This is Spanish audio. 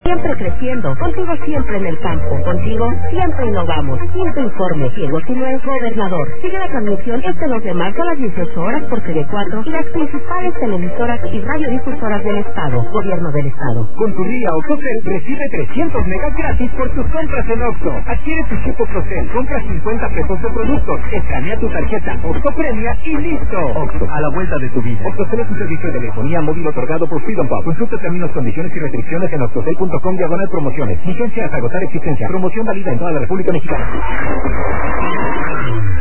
Siempre creciendo, contigo siempre en el campo, contigo siempre innovamos. Quinto informe, Diego Sinue, gobernador. Sigue la transmisión este 2 de marzo a las 18 horas por TV4 y las principales televisoras y radiodifusoras del Estado. Gobierno del Estado. Con tu línea Octocel recibe 300 megas gratis por tus compras en Oxxo. Adquiere tu chip Octocel, compra 50 pesos de productos, escanea tu tarjeta Oxxo Premia y listo. Oxxo, a la vuelta de tu vida. Octocel es un servicio de telefonía móvil otorgado por Freedom Pop. Consulta términos, condiciones y restricciones en octocel.com/promociones. Vigencia hasta agotar existencia. Promoción válida en toda la República Mexicana.